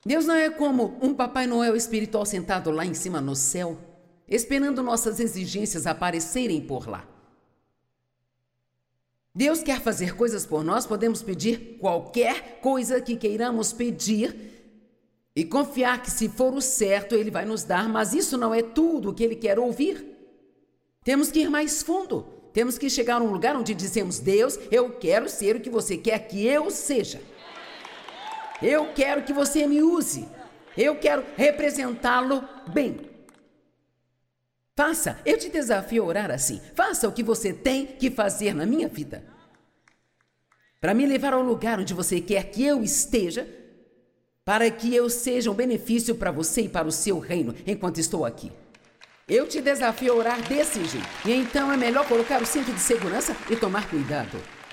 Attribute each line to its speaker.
Speaker 1: Deus não é como um Papai Noel espiritual sentado lá em cima no céu, esperando nossas exigências aparecerem por lá. Deus quer fazer coisas por nós, podemos pedir qualquer coisa que queiramos pedir e confiar que, se for o certo, Ele vai nos dar, mas isso não é tudo o que Ele quer ouvir. Temos que ir mais fundo, temos que chegar a um lugar onde dizemos: Deus, eu quero ser o que você quer que eu seja. Eu quero que você me use, eu quero representá-lo bem. Faça, eu te desafio a orar assim, faça o que você tem que fazer na minha vida, para me levar ao lugar onde você quer que eu esteja, para que eu seja um benefício para você e para o seu reino enquanto estou aqui. Eu te desafio a orar desse jeito. E então é melhor colocar o cinto de segurança e tomar cuidado.